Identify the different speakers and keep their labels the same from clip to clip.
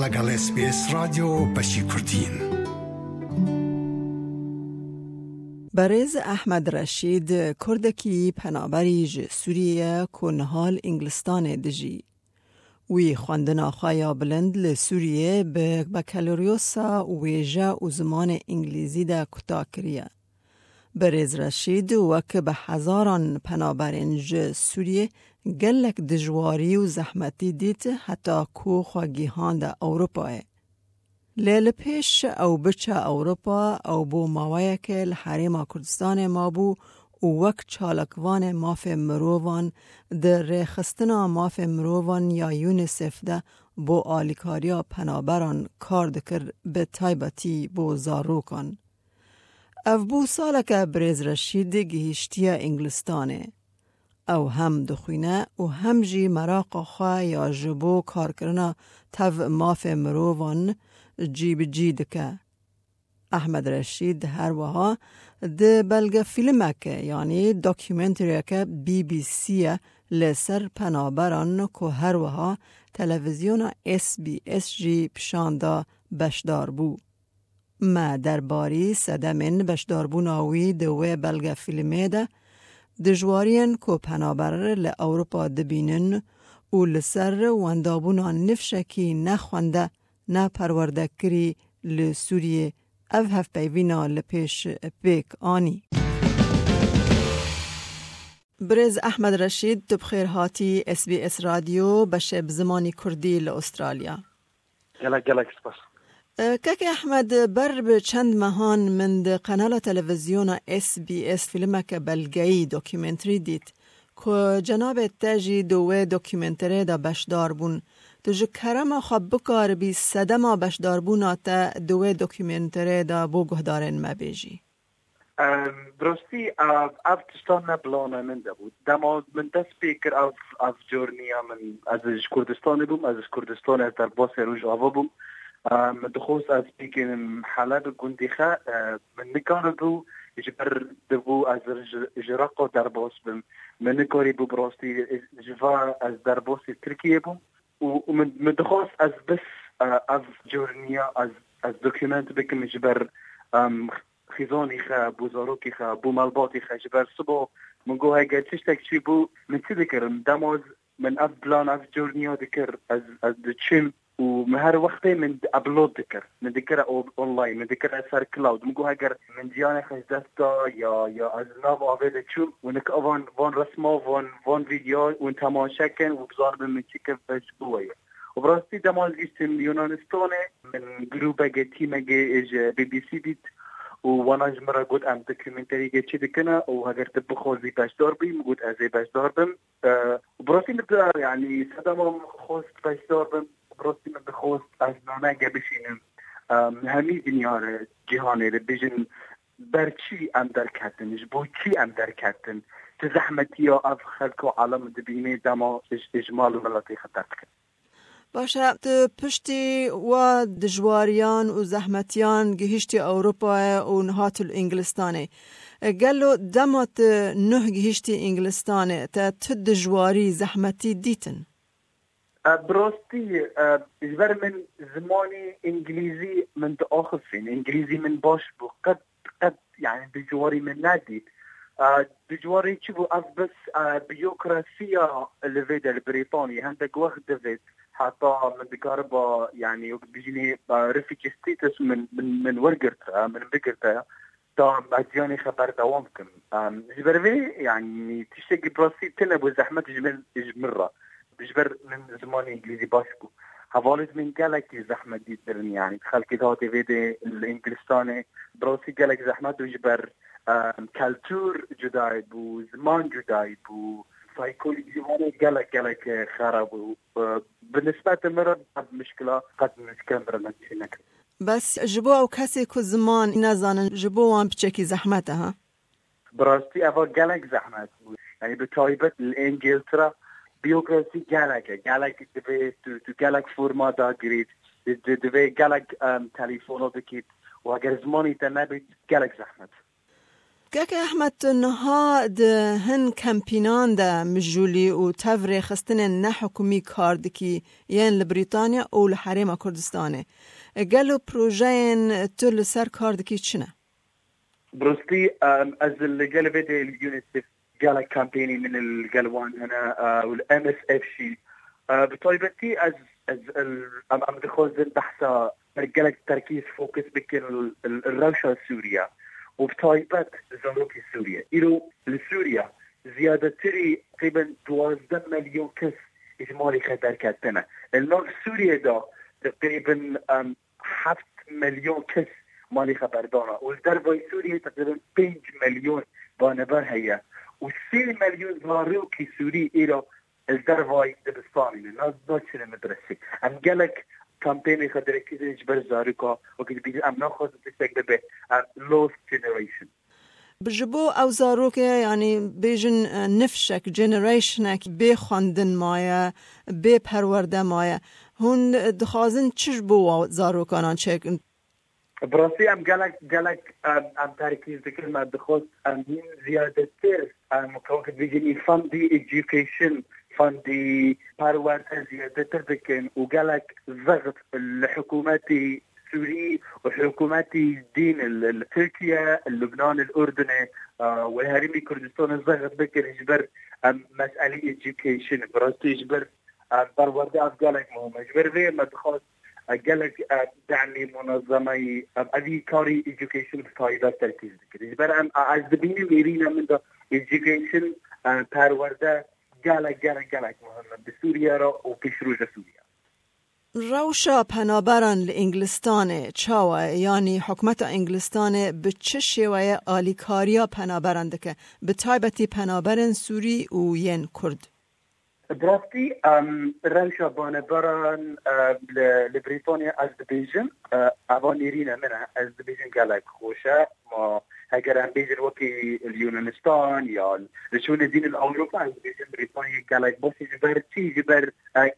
Speaker 1: لگل SBS رادیو بشی کردین.
Speaker 2: برز احمد رشید کردکی پنابریج سوریه کنهال انگلستان دجی. وی خواندنا خوایا بلند لسوریه به بکالوریوسا ویجا و زمان انگلیزی دا کتا کریه. برز رشید وک به هزاران پنابرنج سوریه گلک دجواری و زحمتی دیت حتی کو خواگیهان دا اروپاه. لیل پیش او بچه اروپا او بو ماویه که لحریم کردستان ما بو و وک چالکوان ماف مرووان در ریخستنا ماف مرووان یا یونیسف ده بو آلیکاریا پنابران کار دکر به تایبتی بو زاروکان. او بو سالک برز رشید گهشتی انگلستانه. او هم دخوینه و هم جی مراق خواه یا جبو کار کرنا تف ماف مرووان جیب جیدکه. احمد رشید هر وها ده بلگ فیلمک یعنی داکیومنتری که BBC لسر پنابران که هر وها تلویزیون SBS جی پشاندا بشدار بو. ما درباری صدمن بشدار بو ناوی دوی بلگ فیلمه ده دجوارین که پنابرر لأوروپا دبینن و لسر واندابونا نفشکی نخونده نه پرورده کری لسوریه او هف پیوینا لپیش پیک آنی. برز احمد رشید تو بخیر هاتی SBS رادیو بشب زمانی کردی لأسترالیا.
Speaker 3: گلک سپاس.
Speaker 2: که احمد بر به چند مهان من ده قنال تلویزیون SBS فیلمک بلگئی دوکیومنتری دید که جناب تاجی دوه دوکیومنتری دا بشدار بون. تو جو کرم خواب بکار بی صدما بشدار بونا تا دوه دوکیومنتری دا بو گهدارن مبیجی.
Speaker 3: براستی اف تستان نبلانه من ده بود. دما من دست بیکر اف جورنیا من از کردستان بوم، از کردستان از در باس روش آوا بوم. من دخوست از بیکن حلب گندیخه من نکاره بو جبر دبو از جراقا در باس بوم. من نکاری بو براستی جوا از در باس ترکیه بوم. ومن دخوص از بس از جورنیا از دوکیومنت بکم جبر خیزانی خا بوزاروکی خا بو مالباتی خا جبر صبح من گوه اگر تشتک چی بو من چی دکرم دماز من از بلان از جورنیا دکر از دچم و من هر وقتی من ابلود دکر من دکر اونلاین من دکر سر کلاود من گوه اگر من دیانه خش دستا یا از ناو آویده چوم و نک وان رسما وان ویدیو و تماشا کن و بزار من چی که بجبویه و براستی دماز گیستم یونانستانه من گروبه تیمه BBC دید و وانا جمرا قد ام دوکیومنتری گه چی دکنه و اگر تبخوزی بشدار بیم قد ازی بشدار بیم و براستی نبدار یعنی صدام خوست بشدار بیم براستی من بخوست از نانگه بشینم همی دنیا را جهانه را بجن بر چی ام در کتنش بو چی ام در کتن چه زحمتی ها اف خلق و عالم دبینه دما اجمال و ملاتی خطر کن
Speaker 2: باشه پشتی و دجواریان و زحمتیان گهشتی اروپا و نهات الانگلستانه گلو دمات نه گهشتی انگلستانه تا دجواری زحمتی دیتن
Speaker 3: براستی اجبر من زمانی انگلیزی من تأخذين انگلیزی من باش بو قد يعني دجواري من ناديد دجواري چبو از بس بيوكراسيا لفيدا البريطاني هندك وقت دفيد حتى من بقاربا يعني بيجيني ريفيجي ستيتس من ورقرتها من بقرتها تا مزياني خبر دوامكم جبر يعني تشتكي براسي تنبو زحمة جمرة بجبر من زمان انگلیزی باش بو حوالت من گلکی زحمت دید برن يعني خلقی داده ویده الانگلستانه براسی گلک زحمت و جبر کلتور جدای بو زمان جدای بو سایکولوژی هانه گلک خراب بو بالنسبه مرد مشکله قد مشکل مرد نکنه
Speaker 2: بس جبو او کسی که زمان نزانن جبو وان بچکی زحمته ها
Speaker 3: براستی اول گلک زحمت بود یعنی به تایبت الانگلترا بیوکراسی گلک دوی تو گلک فرما داگرید دوی گلک تلیفون ها بکید و اگر زمانی تا نبید گلک زحمت
Speaker 2: كاك أحمد نها ده هن كامبينان ده مجولي وتفري خستن نحكمي كاردكي ين لبريطانيا أو لحريم كردستانه قالوا بروجين تل سر كاردكي چنه؟
Speaker 3: بروستي از اللي قال بدي اليونيسف قال كامبيني من القلوان هنا والام اس اف شي بطيبتي از ام دخول زين بحثا قال تركيز فوكس بكن الروشة السورية وبطيبت زاروكي سوريا إلو لسوريا زيادة تري تقريبا 12 مليون كس إجمالي خبر كاتنا النور سوريا دا تقريبا 7 مليون كس مالي خبر دانا والدرباي سوريا تقريبا 5 مليون بانبر هيا و3 مليون زاروكي سوري إلو الدرباي دبستاني الناس داشر مدرسي أم قالك كامبيني خدري كده يجبر زاروكا وكده بيجي أم ناخذ تستقبل به lost generation
Speaker 2: بجبو او زاروك يعني بيجن نفشك جنريشنك بخواندن مايا بپرورده مايا هون دخوازن چجبو زاروکانان چک
Speaker 3: براسي ام قالك ام تركيز بكلمة دخوز ام هين زيادة تر ام كوكب بيجني فاندي education فاندي پرورده زيادة تر بكن وقالك ضغط الحكوماتي سوري وحكوماتي الدين تركيا اللبنان الأردني والهرمي كردستان الضغط بكر يجبر مسألة education براسي يجبر برورده أفقالك مهم يجبر فيه ما تخص قالك دعني منظمة أبي كاري education بطايبة تركيز بكر يجبر از دبيني ميرينا من ده education برورده قالك مهم بسوريا را وبيشروج سوريا
Speaker 2: روشا پنابران لانگلستان چاوه یعنی حکمت انگلستان به چه شیوه آلیکاریا پنابرنده که به تایبتی پنابرن سوری و ین کرد؟
Speaker 3: براستی روشا پنابران لبریتانیا از دبیجن اوان ایرین منه از دبیجن گلک خوشه ما اگر هم بیجن وکی اليونانستان یا لشون الدين الأوروبا از بیجن بریتانیا گلک باسی جبر چی جبر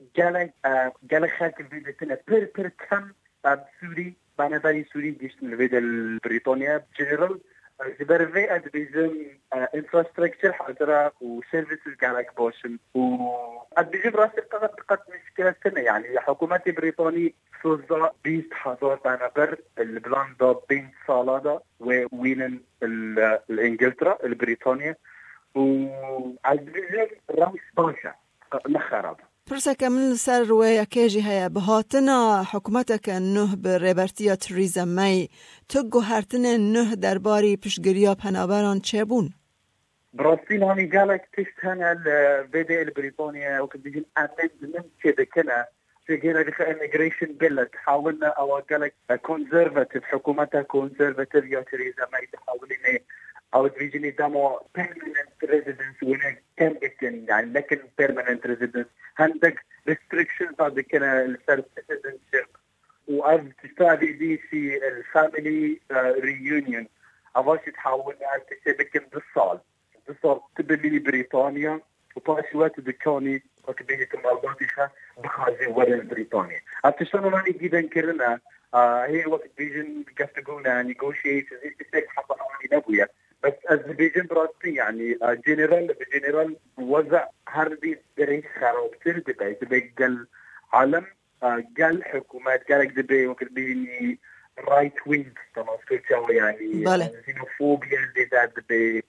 Speaker 3: گلک خلق البيدتنا پر كم سوري بنابري سوري جيشن البيد البريطانيا جنرال جبر في اد بيزن انفراستراكشر حاضرة وسيرفيسز قالك باشن و اد بيجن راسي قد مشكلة سنة يعني حكومة بريطاني سوزا 20,000 بنابر البلان دا بين سالة دا ووينن الانجلترا البريطانيا و اد بيجن راوش باشا نخرب
Speaker 2: پرسک من سر روی کیجی هیا بهاتنا حکومتک نه به ریبرتیا تریزا می تو گوهرتن نه درباری پیشگیریا پنابران چه بون؟
Speaker 3: براستی هانی قالك تشتهن البدء البريطانيا وكنت بيجين امندمنت كده كنا جينا دخل immigration bill تحاولنا او قالك conservative حكومتها conservative يا تريزا ماي تحاولين او تبيجيني دامو permanent residence وين كان بيتن يعني لكن permanent residence عندك restrictions هذا كنا السر citizenship وأرض تستعدي دي في الفاميلي reunion أواش تحاولنا أن تشبكن بالصال تبني بريطانيا وطاشي وقت دكاني وكبيني تمالباتيخا بخارجي ورا بريطانيا أتشتغلوا ماني جدا كرنا هي وقت بيجن قفتقونا negotiations إستيك حصل عني نبويا بس أذربيجان براسي يعني جنرال وضع هردي دريش خراب تردبي تبي قال عالم قال حكومات قالك دبي وكل بيني رايت وينج طبعا سكتشاوي يعني xenophobia ذات دبي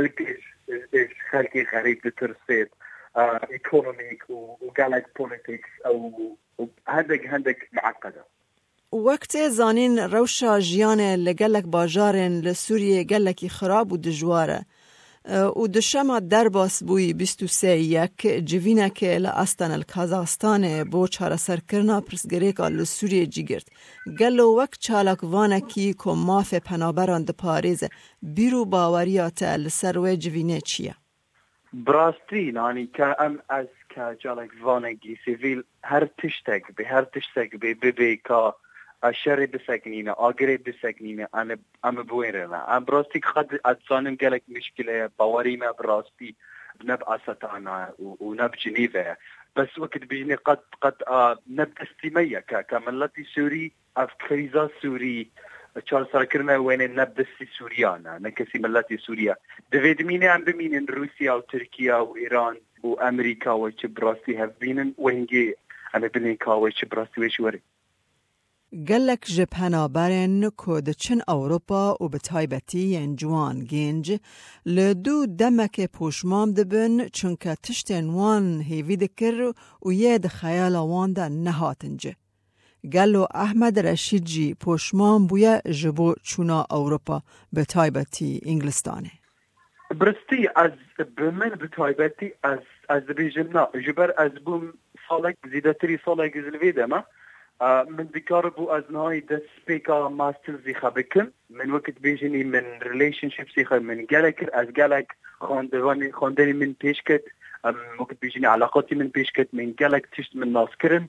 Speaker 3: خلقي غريب بترسيت ايكونوميك وقالك بوليتيكس او هندك معقده
Speaker 2: وقت زانین روشا جیان لگلک باجارن لسوریه گلکی خراب و دجواره و دشما در باس بوی 23 یک جوینه که لأستان الکازاستان بو چاره سرکرنا پرسگره که لسوریه جیگرد گلو وقت چالک وانکی که ماف پنابران ده پاریزه بیرو باوریات لسروه جوینه چیه؟
Speaker 3: براستی یعنی که ام از که جالک وانگی سیویل هر تشتگ بی که اشاره بسکنینه آگره بسکنینه انا بويرنا ام براستي قد اتسانم قالك مشكله باوريما براستي بنب اساتانا ونب جنيفا بس وقت بيجني قد نب استميه كملتي سوري اف كريزا سوري چارسر کرنا وين نبدسي سوريانا نكسي ملاتي سوريا دفيد ميني عم بمين روسيا وتركيا وإيران وأمريكا وشبراستي هفبينن وهنجي عم بنيكا وشبراستي وشوري
Speaker 2: گلک جپنا برن کود چن اوروپا و به تایبتی ین جوان گنج لدو دمک پوشمام دبن چونکه تشتن وان هیوی دکر و ید خیال وان ده نهاتنج. گلو احمد رشید جی پوشمام بویا جبو چونا اوروپا به تایبتی انگلستانه.
Speaker 3: برستی از بمن به تایبتی از بیجمنا جبر از بوم سالک زیدتری سالک زلویده ما من ذكر بو أزناي دس بيكا ماسترزي خبكم من وقت بيجني من relationships يخ من جالك از جالك خاندني من بيشكت وقت بيجني علاقاتي من بيشكت من جالك تشت من ناسكرن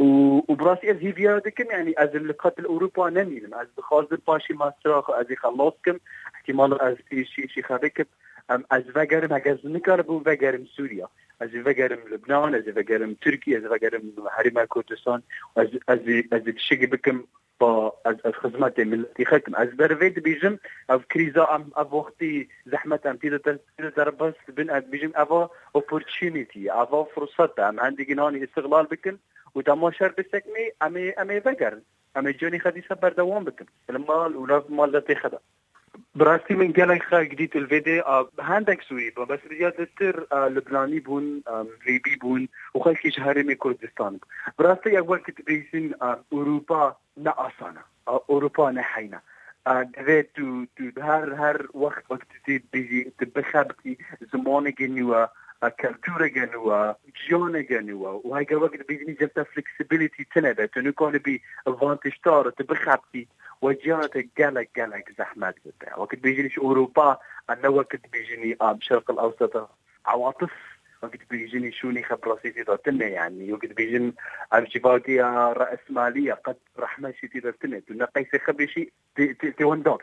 Speaker 3: وبراسي از هيفيا دكم يعني از اللقاء الأوروبا نميلم از بخاطر باشي ماستر از يخلصكم احتمال از شي خبكم از وگرم هجز نکار بو وگرم سوریا از وگرم لبنان از وگرم ترکیه از وگرم حرم کردستان از شگی بکم با از خدمات ملتی ختم از بروید بیجم او کریزا ام وقتی زحمت ام تیده درباس بین از بیجم اوا opportunity اوا فرصت ام عندي جناني استغلال بکن و تماشر بسکنی امی وگرم امی جونی خدیسه بردوام بکن المال ولا مال دتی خدا براستی من قالك خا جديد الفيديو هندك سوري بس ريادتر لبناني بون ليبي بون وخلكي شهرمي كردستان براستی اول که تبیسین اروپا نه آسانه اروپا نه حینا دوید تو هر وقت تبیزی تبخبتی زمان گنوا كالتورة جنوا جيونا جنوا وهاي وقت بيجني جبت flexibility تنبه تنو كون بي advantage تارو تبخبتي وجهات جالك زحمات بتاع وقت بيجني أوروبا أنا وقت بيجني شرق الأوسط عواطف وقت بيجني شوني خبراسيتي ذاتنا يعني وقت بيجن أرجباقية رأسمالية قد رحمة شيتي ذاتنا تنقيس خبشي تواندابي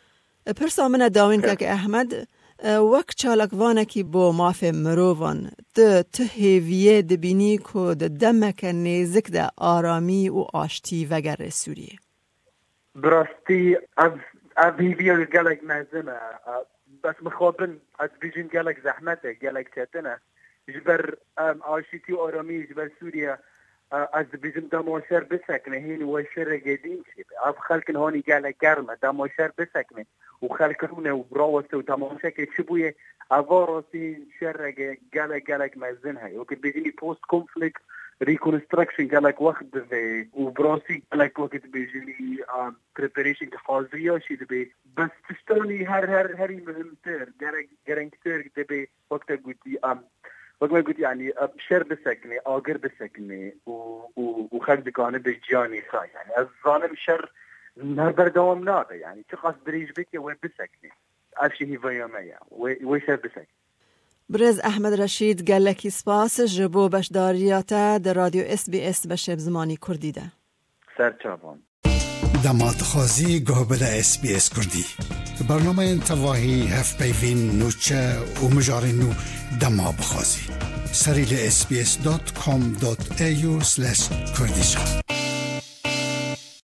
Speaker 2: پرسا من داوین که احمد وک چالکوانکی با ماف مروان ته هیویه دبینی که دمک نزک ده آرامی و آشتی وگر سوریه
Speaker 3: براستی از هیویه گلک مزمه بس مخابن از بیجین گلک زحمته گلک تاتنه جبر آشتی و آرامی جبر سوریه از بیجم دماشر بسکنه هین و شر قدیم شد از خلکن هانی گلک گرمه دماشر بسکنه و خلکونه و براوسته و تماشا که چی بویه اوارسی شر گلک مزن های و که بیجینی پوست کنفلیکت ریکنسترکشن گلک وقت دوه و براسی گلک وقت بیجینی پریپریشن که حاضری هاشی دوه بس تشتانی هری مهمتر گرنگتر دوه وقت گوتی وقت ما قلت يعني شر بسكني آجر بسكني وخلق دكانه بجاني خاي يعني الظالم شر نهبر دوام ناقة يعني تقص بريج بك وين بسكني أشي هي فيامية ويشر بسكني
Speaker 2: برز احمد رشید گلکی سپاس جبو بشداریاتا در رادیو SBS بشب زمانی کردی ده
Speaker 3: سرچابان
Speaker 1: دمات خازی گوهبده SBS کردی برنامه انتواهی هف بیوین نوچه و مجاری نو دما بخازی سریل sbs.com.au/kurdish